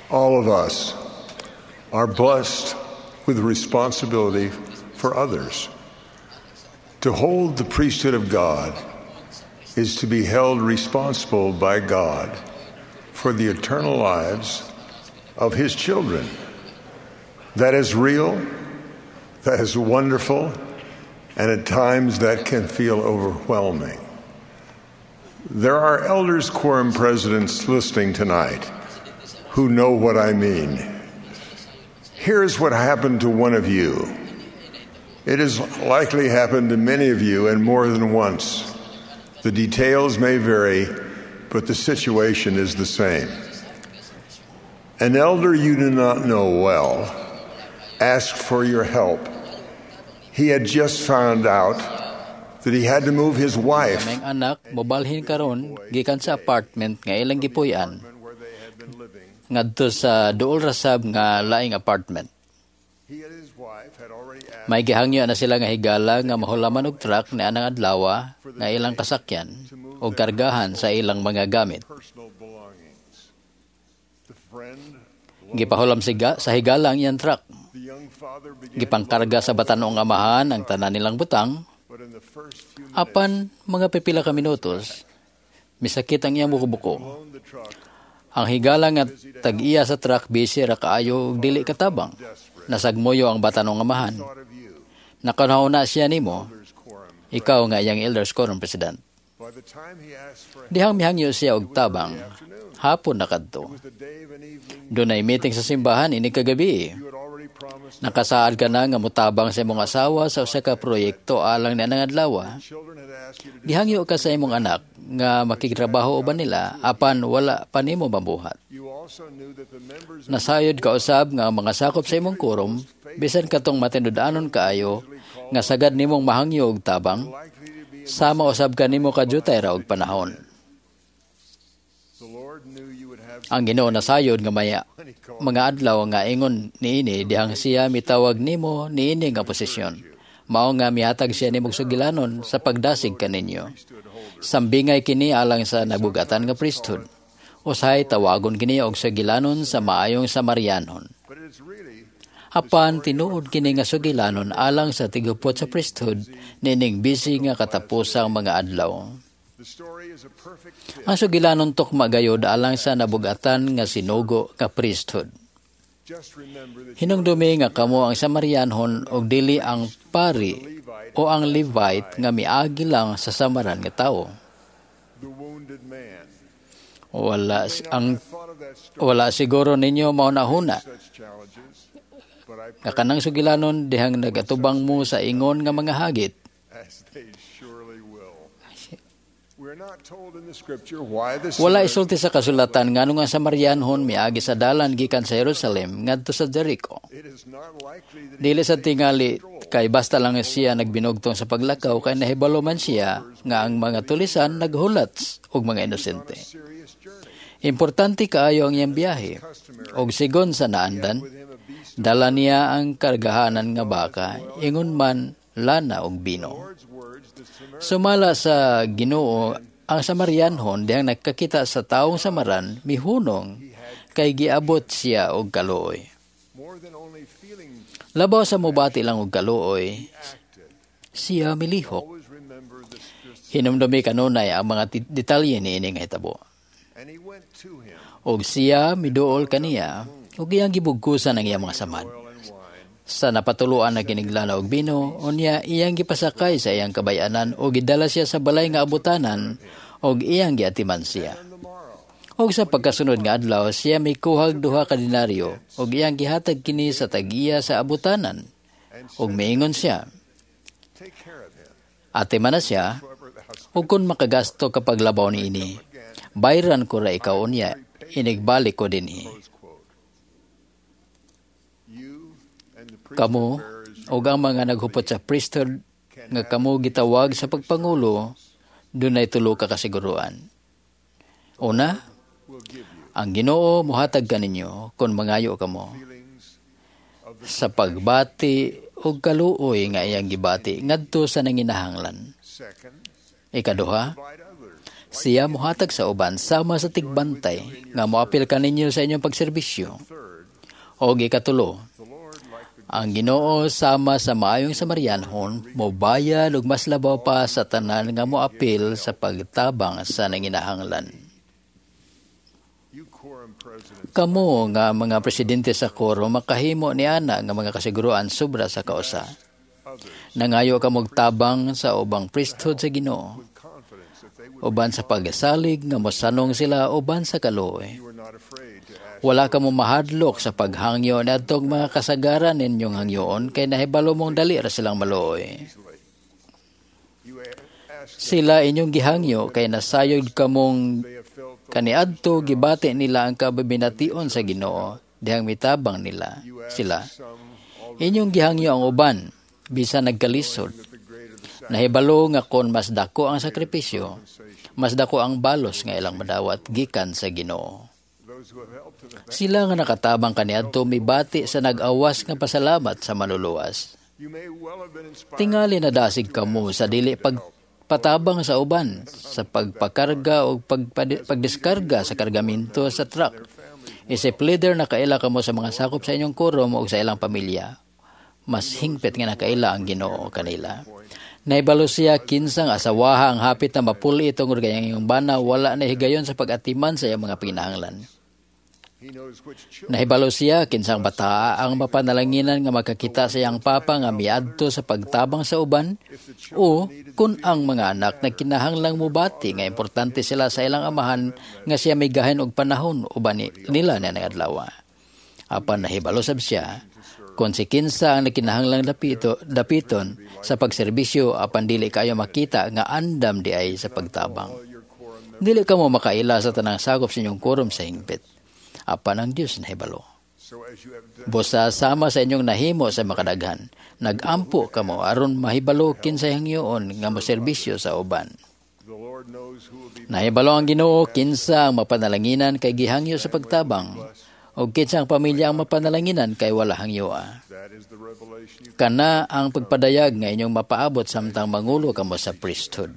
All of us are blessed with responsibility for others. To hold the priesthood of God is to be held responsible by God for the eternal lives of His children. That is real, that is wonderful, and at times that can feel overwhelming. There are elders quorum presidents listening tonight who know what I mean. Here's what happened to one of you. It has likely happened to many of you and more than once. The details may vary, but the situation is the same. An elder you do not know well asked for your help. He had just found out that he had to move his wife. Kaming anak mobalhin karon gikan sa apartment nga ilang gipuy-an ngadto sa duol rasab nga laing apartment. May gihangyo na sila nga higala nga mahulaman og truck ni anang adlaw nga ilang kasakyan o kargahan sa ilang mga gamit. Gipahulam sa higala ang iyang truck. Gipangkarga sa batanong amahan ang tanan nilang butang. Apan mga pipila ka minutos, misakit ang iyang buko-buko. Ang higala nga tag-iya sa truck busy ra kaayo og dili katabang. Nasagmoyo ang batanong amahan. Nakanhaw na siya nimo, ikaw nga iyang elders quorum president. Dihang mihangyo siya og tabang, hapon na kadto. Doon ay meeting sa simbahan ini kagabi. Nakasaad ka na nga mutabang sa imong asawa sa usa ka proyekto alang ni anang adlaw. Gihangyo ka sa imong anak nga makitrabaho uban nila apan wala pa nimo mabuhat. Nasayod ka usab nga mga sakop sa imong quorum bisan katong matinud-anon kaayo nga sagad nimong mahangyo og tabang sama usab kanimo kadutay ra og panahon. Ang Ginoo nasayod nga maya mga adlaw nga ingon niini dihang siya mitawag nimo niini nga posisyon. Mao nga mihatag siya nimong sugilanon sa pagdasig kaninyo. Sambingay kini alang sa nabugatan nga priesthood. Usahay tawagon kini og sugilanon sa maayong Samarianon. Apan tinuod kini nga sugilanon alang sa tigupot sa priesthood nining busy nga katapusang mga adlaw. Ang sugilanon tukma gayod alang sa nabugatan nga sinugo nga priesthood. Hinungdumi nga kamo ang Samarianhon og dili ang pari o ang Levite nga miagi lang sa samaran nga tawo. Wala siguro ninyo maunahuna. Nga kanang sugilanon dihang nagatubang mo sa ingon nga mga hagit. Wala isulti sa kasulatan ngano nga Samarianhon miagi sa dalan gikan sa Jerusalem ngadto sa Jericho. Dili sa tingali kay basta lang siya nagbinugtong sa paglakaw kay nahibalo man siya nga ang mga tulisan naghulat og mga inosente. Importante kaayo ang iyang biyahe og sigon sa naandan dala niya ang kargahanan nga baka ingon man lana og bino. Sumala sa Ginoo ang Samarianhon dihang nagkakita sa taong samaran mihunong kay giabot siya og kaluoy. Labaw sa mubati lang og kaluoy, siya milihok. Hinumdumi kanunay ang mga detalye niini nga hitabo. Og siya miduol kaniya ug iyang gibugkusan ang iyang mga samad. Sa napatuluan na kinigla og bino, unya iyang gipasakay sa iyang kabayanan o gidala siya sa balay nga abutanan og iyang giatiman siya. Og sa pagkasunod nga adlaw, siya may kuhag 2 ka denaryo og iyang gihatag kini sa tagiya sa abutanan. Og miingon siya, ate man na siya, ug kun makagasto kapag labaw ni ini, bayran ko ra ikaw unya, inigbalik ko dinhi. Kamo o ang mga naghupot sa priesthood nga kamo gitawag sa pagpangulo, dunay tulo ka kasiguruan. Una, ang Ginoo mohatag kaninyo kung mangayo kamo sa pagbati o kaluoy nga iyang gibati ngadto sa nanginahanglan. Ikaduha, Siya mohatag sa uban sama sa tigbantay nga moapil kaninyo sa inyong pagserbisyo. O ikatulo, ang Ginoo sama sa maayong Samarianhon mobayad ug mas labaw pa sa tanan nga moapil sa pagtabang sa nanginahanglan. Kamo nga mga presidente sa koro makahimo niana nga mga kasiguruan sobra sa kausa. Nangayo ka tabang sa ubang priesthood sa Ginoo. Uban sa pagsalig nga mosanong sila uban sa kaluoy. Wala ka mo mahadlok sa paghangyo na itong mga kasagaran ninyong hangyoon kay nahibalo mong dali ra silang maluoy. Sila inyong gihangyo kay nasayod ka mong kaniadto gibati nila ang kababination sa Ginoo dihang mitabang nila sila. Inyong gihangyo ang uban bisan nagkalisod. Nahibalo nga kon mas dako ang sakripisyo, mas dako ang balos nga ilang madawat gikan sa Ginoo. Sila nga nakatabang kaniadto mibati sa nag-awas nga pasalamat sa manluluwas. Tingali na dasig kamo sa dili pagpatabang sa uban, sa pagpakarga o pagdiskarga sa kargamento sa truck. Isip leader na kaila kamo sa mga sakop sa inyong kurom o sa ilang pamilya. Mas hingpit nga nakaila ang Ginoo kanila. Naibalo siya kinsang asawaha ang hapit na mapuli itong gayang bana wala na higayon sa pag-atiman sa iyang mga pinahanglan. Nahibalo siya kinsang bata ang mapanalanginan nga makakita sa iyang papa nga miadto sa pagtabang sa uban o kun ang mga anak na kinahanglang mubati nga importante sila sa ilang amahan nga siya may gahin og panahon uban nila na nagadlaw. Apan nahibalo sab siya kung si kinsa ang nakinahanglang dapiton sa pagserbisyo apan dili kayo makita nga andam di ay sa pagtabang. Dili ka mo makaila sa tanang sakop sa inyong kurom sa hingpit. Apan ang Dios nahibalo. Busa sama sa inyong nahimo sa makadaghan, nagampo kamo aron mahibalo kinsa hangyoon nga moserbisyo sa uban. Nahibalo ang Ginoo kinsa ang mapanalanginan kay gihangyo sa pagtabang, o kinsa ang pamilya ang mapanalanginan kay wala hangyoa. Kana ang pagpadayag nga inyong mapaabot samtang mangulo kamo sa priesthood.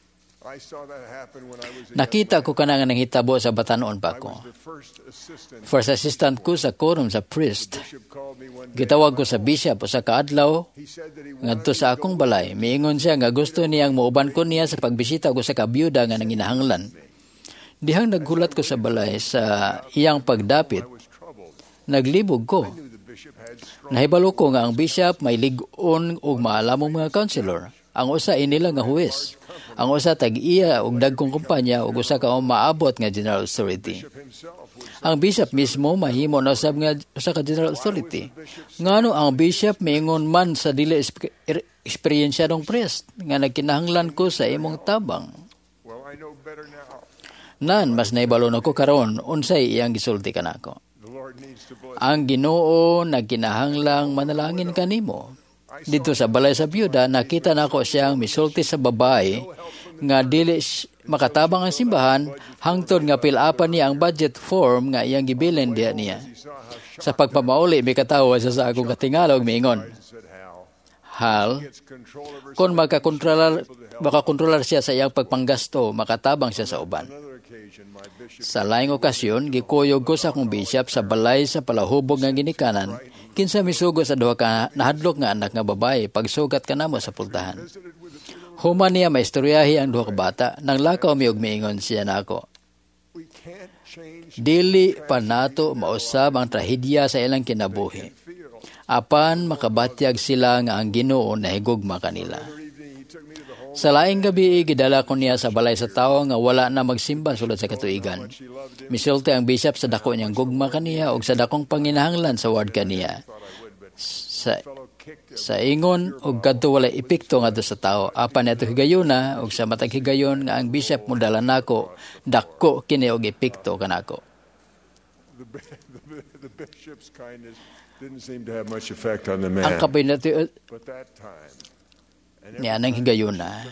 Nakita ko kana nga nanghitabo sa batanon pa ko. First assistant ko sa quorum sa priest. Gitawag ko sa bishop o sa kaadlaw ngadto sa akong balay. Miingon siya nga gusto niyang muuban ko niya sa pagbisita ko sa kabyuda nga nanginahanglan. Dihang naghulat ko sa balay sa iyang pagdapit, naglibog ko. Nahibalo ko nga ang bishop may lig-on og maalamong mga counselor. Ang usa inila nga huwes. Ang usa tag-iya og dagkong kumpanya ug usa ka maabot nga general authority. Ang bishop mismo mahimo na usab nga usa ka general authority. Ngano ang bishop miingon man sa dili eksperyensyadong priest nga nagkinahanglan ko sa imong tabang. Nan mas naibalo nako karon unsay iyang gisulti kanako. Ang Ginoo nagkinahanglang manalangin kanimo. Dito sa balay sa byuda, nakita nako siyang misulti sa babae nga dili makatabang ang simbahan hangtod nga pilapan niya ang budget form nga iyang gibilin diha niya. Sa pagpamauli, may katawa sa akong katingalog miingon, Hal, kung makakontrolar siya sa iyang pagpanggasto, makatabang siya sa uban. Sa laing okasyon, gikuyog ko sa akong bishop sa balay sa palahubog nga ginikanan, kinsa misugo sa duha ka nahadlok nga anak nga babae pagsugat kanamo sa pultahan. Human niya maistoryahi ang duha ka bata, nang lakaw mi og miingon siya nako. Dili pa nato mausab ang trahedya sa ilang kinabuhi. Apan makabatyag sila nga ang Ginoo nahigugma kanila. Sa laing gabi, gidala ko niya sa balay sa tao nga wala na magsimba sulod sa katuigan. Misulti ang bishop sa dako niyang gugma kaniya o sa dakong panginahanglan sa ward kaniya. Sa ingon og kadto wala epekto ngadto sa tao. Apan ato higayuna og sa matag higayon nga ang bishop mo dala nako, dako kini og epekto kanako. The bishop's kindness didn't seem to have much effect on the man. Ang kabinati But that time, niya nang higayuna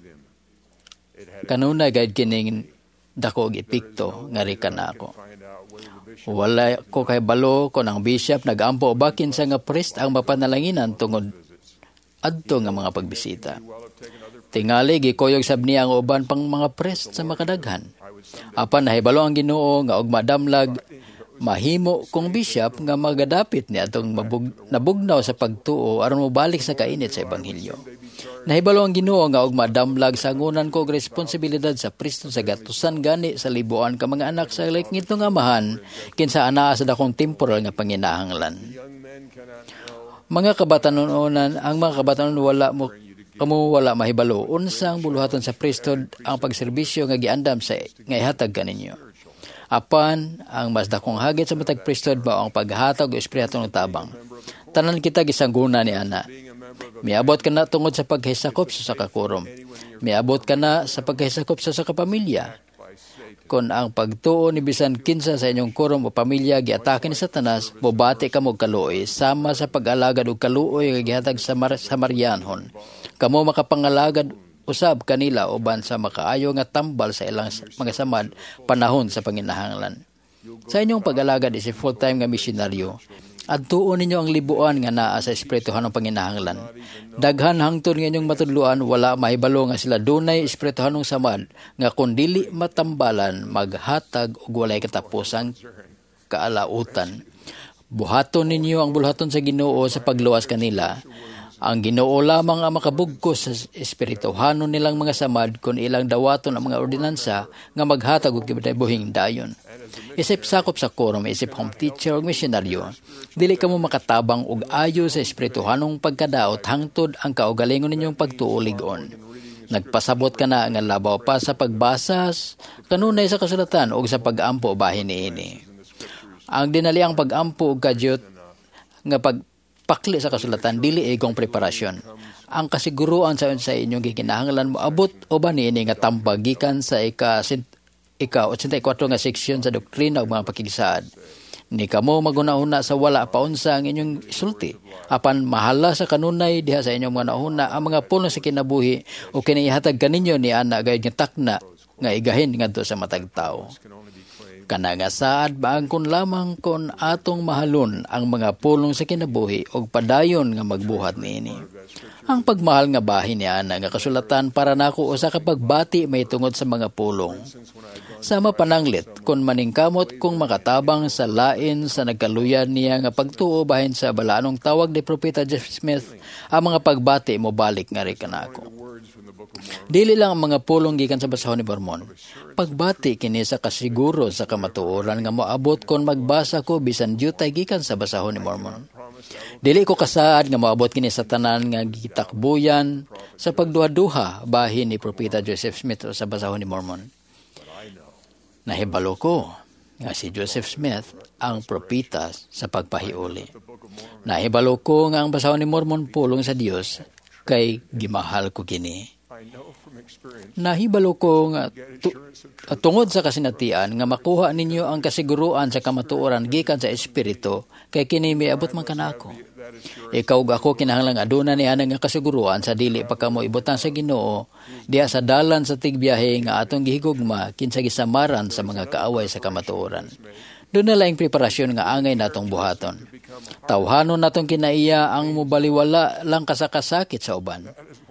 kanuna gayud kining dako og epekto nga rika na ako. Wala ko kay balo ko ng bishop nagampo bakin sa nga priest ang mapanalanginan tungod adto nga mga pagbisita. Tingali gikuyog sab niya ang uban pang mga priest sa makadaghan. Apan nahibalo ang Ginoo nga og madamlag mahimo kong bishop nga magadapit ni atong nabugnaw sa pagtuo aron mobalik sa kainit sa ebanghelyo. Nahibalo ang Ginoo nga og madamlag sa ngunan ko og responsibilidad sa priesthood sa gatusan gani sa libuan ka mga anak sa ngitong amahan kinsa anaa sa dakong temporal nga panginahanglan. Mga kabatanon-onan, ang mga kabatanon wala mahibalo unsang buluhaton sa priesthood ang pagserbisyo nga giandam sa nga ihatag kaninyo. Apan ang mas dakong hagit sa matag priesthood mao ang paghatag og espiritu ng tabang. Tanan kita gisangguna ni ana. Miabot ka na tungod sa paghisakop sa kakurom. Miabot ka na sa paghisakop sa kapamilya. Kung ang pagtuo ni bisan kinsa sa inyong kurom o pamilya giatake ni Satanas, bobati ka mo kaluoy sama sa pag-alagad og kaluoy nga gihatag sa Marianhon. Kamo makapangalagad usab kanila uban sa makaayo nga tambal sa ilang mga samad panahon sa panginahanglan. Sa inyong pag-alagad is full-time nga misyonaryo. Adtuon ninyo ang libuan nga naa sa espirituhan ng panginahanglan. Daghan hangtod nga inyong matudluan, wala mahibalo nga sila dunay espirituhanong samad nga kun dili matambalan maghatag og walay katapusang kaalautan. Buhaton ninyo ang bulhaton sa Ginoo sa pagluwas kanila. Ang Ginoo lamang ang makabugkos sa espirituhanon nilang mga samad kun ilang dawaton ang mga ordinansa nga maghatag og buhing dayon. Isip sakop sa korum, isip home teacher o misyonaryo, dili ka mo makatabang og ayo sa espirituhanong pagkadaot hangtod ang kaugalingon ninyong pagtuuligon. Nagpasabot ka na nga labaw pa sa pagbasas, kanunay sa kasulatan o sa pag-ampo bahin niini. Ang dinaliang pag-ampo og kadyot nga pagpakli sa kasulatan, dili igong preparasyon. Ang kasiguruan sa inyong gikinahanglan mo abot o ba niini nga tambagikan sa ika-84 nga seksyon sa doktrina ug mga pakigsaad. Ni kamo maguna-una sa wala paunsa ang inyong isulti. Apan mahala sa kanunay diha sa inyong mga nauna ang mga pulong sa kinabuhi o kinihatag kaninyo ni ana gayud nga takna nga igahin ngadto sa matag tawo. Kana nga saad baangkon lamang kon atong mahalon ang mga pulong sa kinabuhi og padayon nga magbuhat niini. Ang pagmahal nga bahin ni ana nga kasulatan para nako usa ka pagbati may tungod sa mga pulong. Sama pananglit kun maningkamot kung makatabang sa lain sa nagkaluyan niya nga pagtuo bahin sa balaanong tawag ni Propeta Joseph Smith, ang mga pagbati mo balik nga rin kanako. Dili lang ang mga pulong gikan sa basahon ni Mormon. Pagbati kini sa kasiguro sa kamatuoran nga moabot kon magbasa ko bisan jutay gikan sa basahon ni Mormon. Dili ko kasaad nga moabot kini sa tanan nga gitakbuyan sa pagduha-duha bahin ni Propeta Joseph Smith sa basahon ni Mormon. Nahibalo ko nga si Joseph Smith ang propeta sa pagpahiuli. Nahibalo ko nga ang basahon ni Mormon pulong sa Dios kay gimahal ko kini. Nahibalo ko nga tungod sa kasinatian nga makuha ninyo ang kasiguruan sa kamatuoran gikan sa espiritu kay kini miabot man kanako. Ikaw ug ako kinahanglang aduna ni ana nga kasiguruan sa dili pa kamo ibutan sa Ginoo diha sa dalan sa tigbiyahe nga atong gihigugma kinsa gisamaran sa mga kaaway sa kamatuoran. Doon na laing preparasyon nga angay natong buhaton. Tawhanon natong kinaiya ang mubaliwala lang kasakasakit sa uban.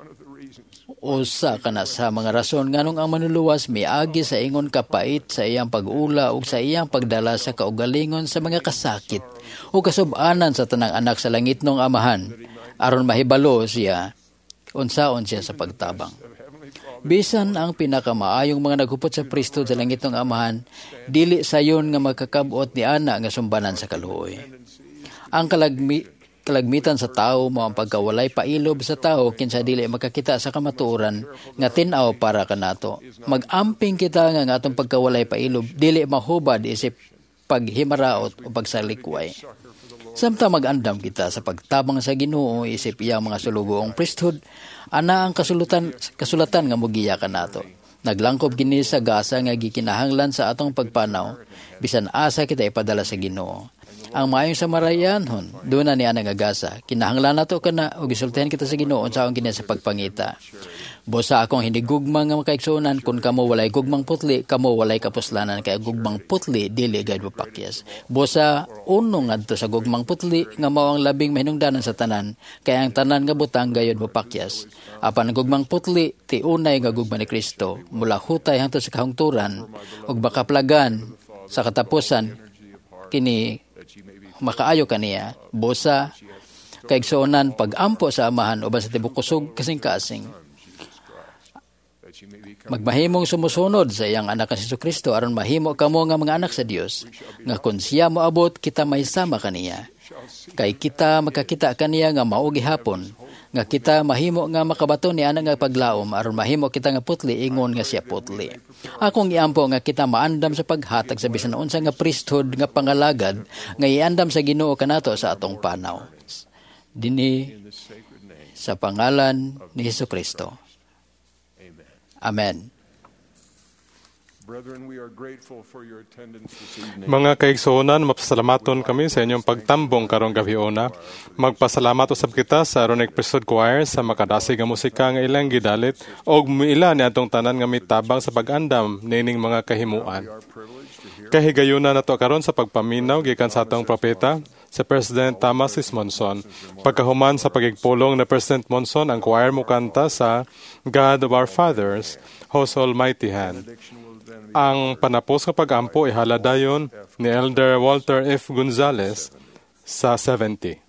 Usa kana sa mga rason nganong ang manluluwas miagi sa ingon kapait sa iyang pag-ula ug sa iyang pagdala sa kaugalingon sa mga kasakit o kasub-anan sa tanang anak sa langitnong amahan aron mahibalo siya unsaon siya sa pagtabang. Bisan ang pinakamaayong mga naghupot sa priesthood sa langitnong amahan, dili sayon nga magkakabot ni ana nga sumbanan sa kaluoy. Ang kalagmitan sa tao mo ang pagkawalay pailob sa tao kinsa dili makakita sa kamatuoran nga tin-aw para kanato. Magamping kita nga atong pagkawalay pailob dili mahubad isip paghimaraot o pagsalikway. Samtang mag-andam kita sa pagtabang sa Ginoo isip iyang mga sulugoong priesthood, ana ang kasulatan nga mugiya kanato. Naglangkob kini sa gasa nga gikinahanglan sa atong pagpanaw bisan asa kita ipadala sa Ginoo. Ang maayong Samarianhon, doon na ni ana nga gasa. Kinahanglan nato kana og gisultihan kita sa Ginoo unsaon kini sa pagpangita. Busa akong hindi gugmang nga makaigsunan, kung kamo walay gugmang putli, kamo walay kapuslanan, kaya gugmang putli, dili gayud mapakyas. Busa, uno ngadto sa gugmang putli, nga mao ang labing mahinungdanan sa tanan, kaya ang tanan nga butang gayud mapakyas. Apan ang gugmang putli, ti unay nga gugma ni Kristo, mula hutay hangtod sa kahungturan, ug bakaplagan sa katapusan, kini makaayo kaniya. Busa, kaigsuonan pag-ampo sa amahan, uban sa tibok kusog kasing-kasing. Magmahimong sumusunod sa iyang anak nga si Kristo aron mahimo kamo nga mga anak sa Dios, nga kun siya moabot kita may sama kaniya. Kay kita makakita kaniya nga mao gihapon, nga kita mahimo nga makabaton ni ana nga paglaom aron mahimo kita nga putli ingon nga siya putli. Akong iampo nga kita maandam sa paghatag sa bisan unsa nga priesthood nga pangalagad nga iandam sa Ginoo kanato sa atong panaw. Dinhi sa pangalan ni Hesukristo. Amen. Mga kaigsuonan, mapasalamaton kami sa inyong pagtambong karong gabiona. Magpasalamat usab kita sa Aaronic Priesthood Choir sa makadasig nga musika nga ilang gidalit og muila ni atong tanan nga mitabang sa pag-andam nining mga kahimuan. Kahigayuna nato karon sa pagpaminaw gikan sa atong propeta, si President Thomas S. Monson. Pagkahuman sa pagigpulong na President Monson, ang choir mo kanta sa God of Our Fathers, Whose Almighty Hand. Ang panapos ng pag-ampo ihaladayon ni Elder Walter F. Gonzalez sa 70.